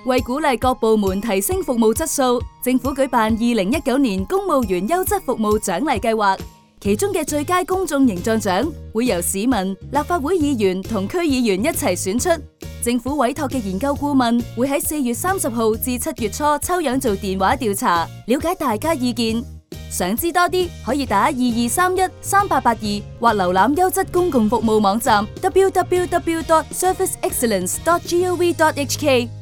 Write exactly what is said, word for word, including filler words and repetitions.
為鼓勵各部門提升服務質素，政府舉辦二零一九年公務員優質服務獎勵計劃，其中嘅最佳公眾形象獎會由市民、立法會議員同區議員一齊選出。政府委託嘅研究顧問會喺四月三十號至七月初抽樣做電話調查，了解大家意見。想知多啲，可以打二二三一三八八二或瀏覽優質公共服務網站 double-u double-u double-u dot service excellence dot gov dot h k。